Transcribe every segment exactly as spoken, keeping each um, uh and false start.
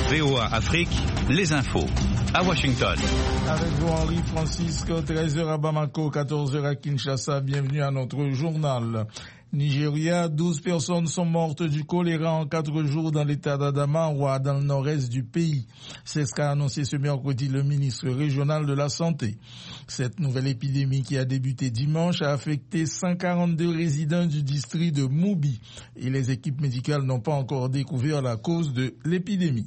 V O A Afrique, les infos. À Washington. Avec vous, Henri Francisco, treize heures à Bamako, quatorze heures à Kinshasa. Bienvenue à notre journal. Nigeria, douze personnes sont mortes du choléra en quatre jours dans l'état d'Adamawa, dans le nord-est du pays. C'est ce qu'a annoncé ce mercredi le ministre régional de la Santé. Cette nouvelle épidémie qui a débuté dimanche a affecté cent quarante-deux résidents du district de Moubi et les équipes médicales n'ont pas encore découvert la cause de l'épidémie.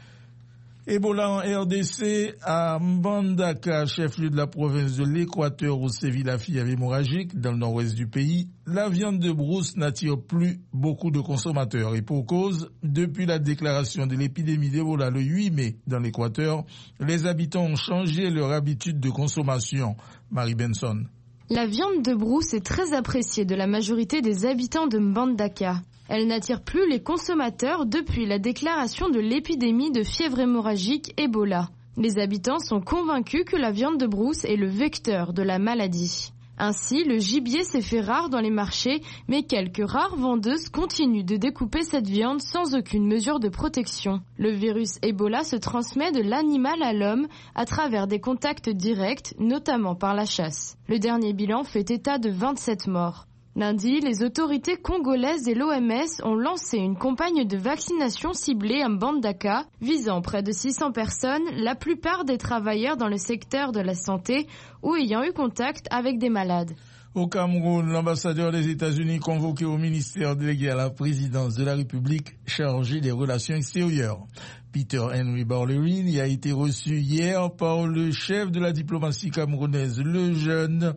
Ebola en R D C à Mbandaka, chef-lieu de la province de l'Équateur où sévit la fièvre hémorragique dans le nord-ouest du pays. La viande de brousse n'attire plus beaucoup de consommateurs et pour cause, depuis la déclaration de l'épidémie d'Ebola le huit mai dans l'Équateur, les habitants ont changé leur habitude de consommation. Marie Benson. La viande de brousse est très appréciée de la majorité des habitants de Mbandaka. Elle n'attire plus les consommateurs depuis la déclaration de l'épidémie de fièvre hémorragique Ebola. Les habitants sont convaincus que la viande de brousse est le vecteur de la maladie. Ainsi, le gibier s'est fait rare dans les marchés, mais quelques rares vendeuses continuent de découper cette viande sans aucune mesure de protection. Le virus Ebola se transmet de l'animal à l'homme à travers des contacts directs, notamment par la chasse. Le dernier bilan fait état de vingt-sept morts. Lundi, les autorités congolaises et l'O M S ont lancé une campagne de vaccination ciblée à Mbandaka, visant près de six cents personnes, la plupart des travailleurs dans le secteur de la santé ou ayant eu contact avec des malades. Au Cameroun, l'ambassadeur des États-Unis convoqué au ministère délégué à la présidence de la République chargé des relations extérieures. Peter Henry Ballerin y a été reçu hier par le chef de la diplomatie camerounaise, le jeune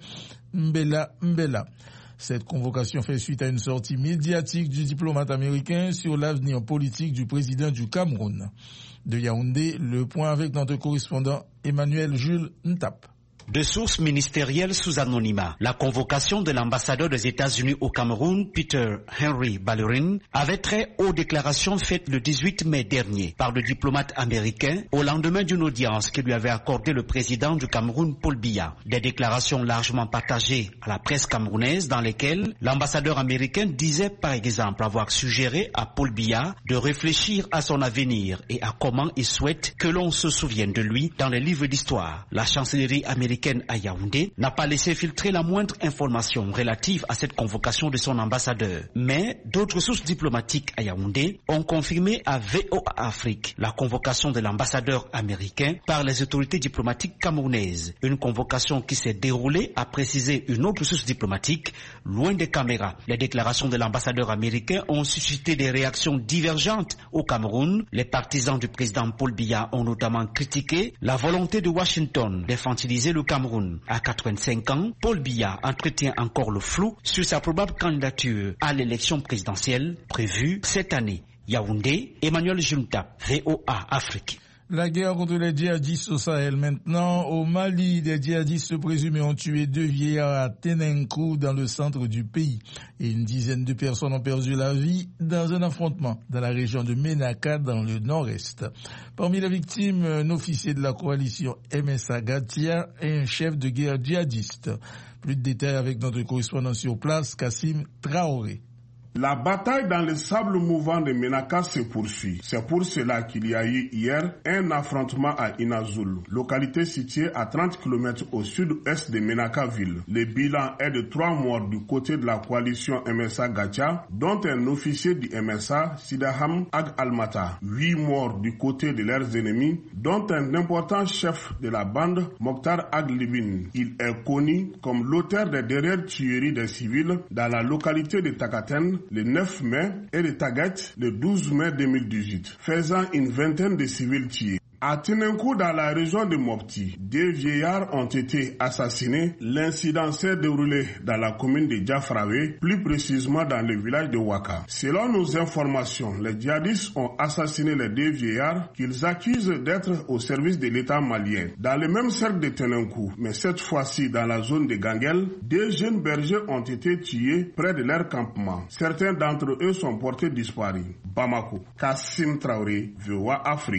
Mbela Mbela. Cette convocation fait suite à une sortie médiatique du diplomate américain sur l'avenir politique du président du Cameroun. De Yaoundé, le point avec notre correspondant Emmanuel Jules Ntap. De sources ministérielles sous anonymat, la convocation de l'ambassadeur des États-Unis au Cameroun, Peter Henry Ballerin, avait trait aux déclarations faites le dix-huit mai dernier par le diplomate américain au lendemain d'une audience que lui avait accordée le président du Cameroun, Paul Biya. Des déclarations largement partagées à la presse camerounaise dans lesquelles l'ambassadeur américain disait par exemple avoir suggéré à Paul Biya de réfléchir à son avenir et à comment il souhaite que l'on se souvienne de lui dans les livres d'histoire. La chancellerie américaine à Yaoundé n'a pas laissé filtrer la moindre information relative à cette convocation de son ambassadeur. Mais d'autres sources diplomatiques à Yaoundé ont confirmé à V O A Afrique la convocation de l'ambassadeur américain par les autorités diplomatiques camerounaises. Une convocation qui s'est déroulée, a précisé une autre source diplomatique, loin des caméras. Les déclarations de l'ambassadeur américain ont suscité des réactions divergentes au Cameroun. Les partisans du président Paul Biya ont notamment critiqué la volonté de Washington d'infantiliser le Cameroun. À quatre-vingt-cinq ans, Paul Biya entretient encore le flou sur sa probable candidature à l'élection présidentielle prévue cette année. Yaoundé, Emmanuel Junta, V O A Afrique. La guerre contre les djihadistes au Sahel maintenant. Au Mali, des djihadistes présumés ont tué deux vieillards à Tenenkou dans le centre du pays. Et une dizaine de personnes ont perdu la vie dans un affrontement dans la région de Menaka dans le nord-est. Parmi les victimes, un officier de la coalition M S A Gatia et un chef de guerre djihadiste. Plus de détails avec notre correspondant sur place, Kassim Traoré. La bataille dans le sable mouvant de Menaka se poursuit. C'est pour cela qu'il y a eu hier un affrontement à Inazoul, localité située à trente kilomètres au sud-est de Menaka-ville. Le bilan est de trois morts du côté de la coalition M S A Gacha, dont un officier du M S A, Sidaham Ag Almata. Huit morts du côté de leurs ennemis, dont un important chef de la bande, Mokhtar Ag Libin. Il est connu comme l'auteur des dernières tueries des civils dans la localité de Takaten le neuf mai et de Tagat le douze mai deux mille dix-huit, faisant une vingtaine de civils tués. À Tenenkou, dans la région de Mopti, deux vieillards ont été assassinés. L'incident s'est déroulé dans la commune de Diafrawe, plus précisément dans le village de Waka. Selon nos informations, les djihadistes ont assassiné les deux vieillards qu'ils accusent d'être au service de l'État malien. Dans le même cercle de Tenenkou, mais cette fois-ci dans la zone de Gangel, deux jeunes bergers ont été tués près de leur campement. Certains d'entre eux sont portés disparus. Bamako, Kassim Traoré, V O A Afrique.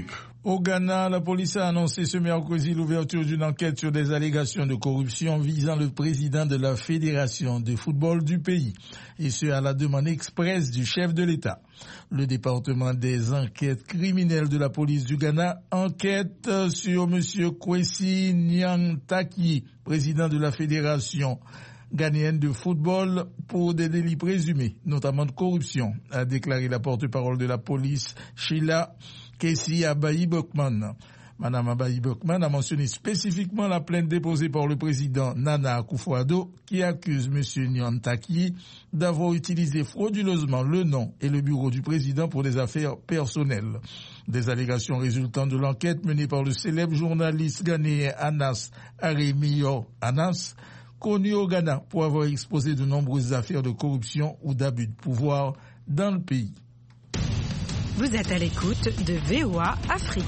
Au Ghana, la police a annoncé ce mercredi l'ouverture d'une enquête sur des allégations de corruption visant le président de la Fédération de football du pays, et ce à la demande expresse du chef de l'État. Le département des enquêtes criminelles de la police du Ghana enquête sur M. Kwesi Nyantakyi, président de la Fédération ghanéenne de football, pour des délits présumés, notamment de corruption, a déclaré la porte-parole de la police, Sheila Kessi Abayi Bokman. Madame Abayi Bokman a mentionné spécifiquement la plainte déposée par le président Nana Akufo-Addo qui accuse M. Nyantakyi d'avoir utilisé frauduleusement le nom et le bureau du président pour des affaires personnelles. Des allégations résultant de l'enquête menée par le célèbre journaliste ghanéen Anas Aremiyo Anas, connu au Ghana pour avoir exposé de nombreuses affaires de corruption ou d'abus de pouvoir dans le pays. Vous êtes à l'écoute de V O A Afrique.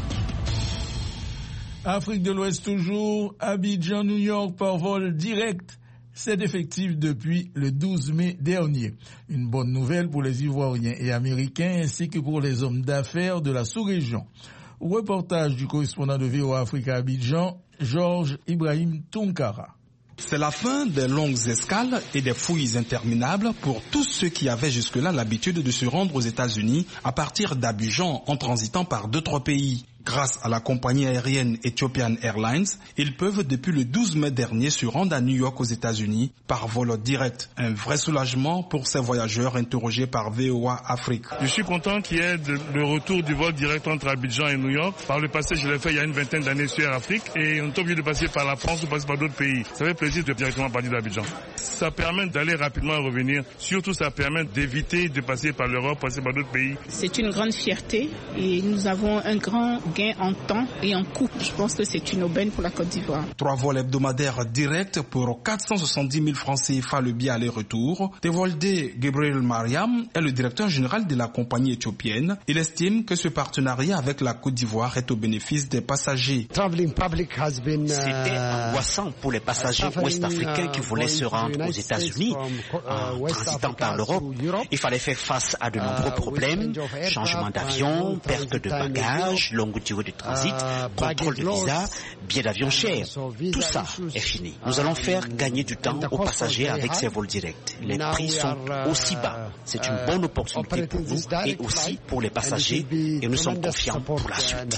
Afrique de l'Ouest toujours, Abidjan, New York par vol direct. C'est effectif depuis le douze mai dernier. Une bonne nouvelle pour les Ivoiriens et Américains ainsi que pour les hommes d'affaires de la sous-région. Reportage du correspondant de V O A Afrique à Abidjan, Georges Ibrahim Tunkara. C'est la fin des longues escales et des fouilles interminables pour tous ceux qui avaient jusque-là l'habitude de se rendre aux États-Unis à partir d'Abidjan en transitant par d'autres pays. Grâce à la compagnie aérienne Ethiopian Airlines, ils peuvent depuis le douze mai dernier se rendre à New York aux États-Unis par vol direct. Un vrai soulagement pour ces voyageurs interrogés par V O A Afrique. Je suis content qu'il y ait de, le retour du vol direct entre Abidjan et New York. Par le passé, je l'ai fait il y a une vingtaine d'années sur Air Afrique et on est obligé de passer par la France ou passer par d'autres pays. Ça fait plaisir de directement partir d'Abidjan. Ça permet d'aller rapidement et revenir. Surtout, ça permet d'éviter de passer par l'Europe, passer par d'autres pays. C'est une grande fierté et nous avons un grand gain en temps et en coût. Je pense que c'est une aubaine pour la Côte d'Ivoire. Trois vols hebdomadaires directs pour quatre cent soixante-dix mille francs C F A le billet aller-retour. Tevolde Gabriel Mariam est le directeur général de la compagnie éthiopienne. Il estime que ce partenariat avec la Côte d'Ivoire est au bénéfice des passagers. C'était angoissant pour les passagers ouest-africains qui voulaient se rendre aux États-Unis en transitant par l'Europe. Il fallait faire face à de nombreux problèmes, changement d'avion, perte de bagages, longue durée de transit, contrôle de visa, billets d'avion chers. Tout ça est fini. Nous allons faire gagner du temps aux passagers avec ces vols directs. Les prix sont aussi bas. C'est une bonne opportunité pour nous et aussi pour les passagers et nous sommes confiants pour la suite.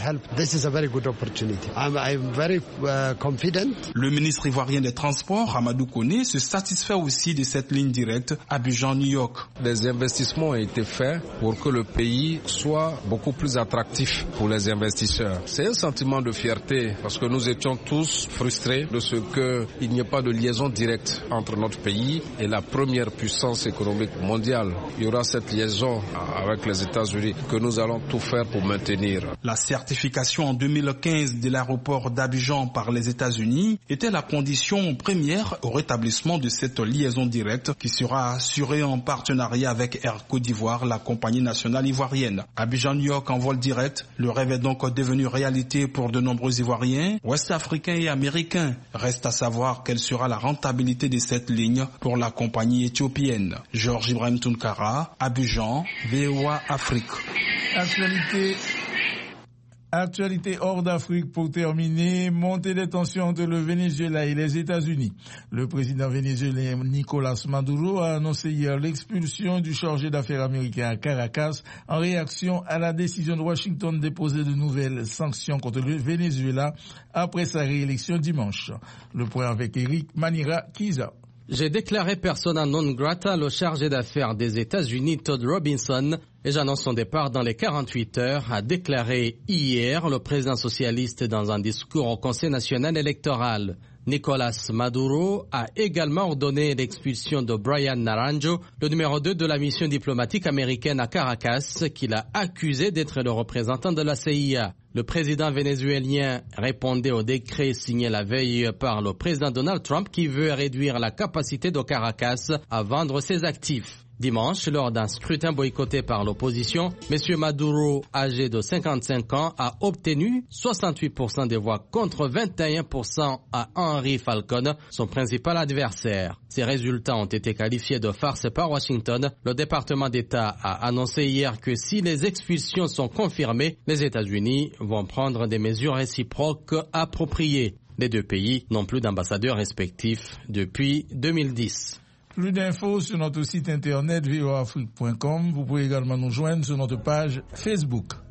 Le ministre ivoirien des Transports, Amadou Koné, se satisfait aussi de cette ligne directe Abidjan-New York. Des investissements ont été faits pour que le pays soit beaucoup plus attractif pour les investisseurs. C'est un sentiment de fierté parce que nous étions tous frustrés de ce qu'il n'y ait pas de liaison directe entre notre pays et la première puissance économique mondiale. Il y aura cette liaison avec les États-Unis que nous allons tout faire pour maintenir. La certification en deux mille quinze de l'aéroport d'Abidjan par les États-Unis était la condition première au rétablissement de cette liaison directe qui sera assurée en partenariat avec Air Côte d'Ivoire, la compagnie nationale ivoirienne. Abidjan-New York en vol direct, le rêve est donc devenu réalité pour de nombreux Ivoiriens, Ouest-Africains et Américains. Reste à savoir quelle sera la rentabilité de cette ligne pour la compagnie éthiopienne. Georges Ibrahim Tunkara, Abidjan, V O A Afrique. Actualité. Actualité hors d'Afrique pour terminer, montée des tensions entre le Venezuela et les États-Unis. Le président vénézuélien Nicolas Maduro a annoncé hier l'expulsion du chargé d'affaires américain à Caracas en réaction à la décision de Washington d'imposer de nouvelles sanctions contre le Venezuela après sa réélection dimanche. Le point avec Eric Manira Kiza. J'ai déclaré persona non grata le chargé d'affaires des États-Unis Todd Robinson et j'annonce son départ dans les quarante-huit heures, a déclaré hier le président socialiste dans un discours au Conseil national électoral. Nicolas Maduro a également ordonné l'expulsion de Brian Naranjo, le numéro deux de la mission diplomatique américaine à Caracas, qu'il a accusé d'être le représentant de la C I A. Le président vénézuélien répondait au décret signé la veille par le président Donald Trump qui veut réduire la capacité de Caracas à vendre ses actifs. Dimanche, lors d'un scrutin boycotté par l'opposition, M. Maduro, âgé de cinquante-cinq ans, a obtenu soixante-huit pour cent des voix contre vingt et un pour cent à Henry Falcon, son principal adversaire. Ces résultats ont été qualifiés de farce par Washington. Le département d'État a annoncé hier que si les expulsions sont confirmées, les États-Unis vont prendre des mesures réciproques appropriées. Les deux pays n'ont plus d'ambassadeurs respectifs depuis deux mille dix. Plus d'infos sur notre site internet v o afrique point com. Vous pouvez également nous joindre sur notre page Facebook.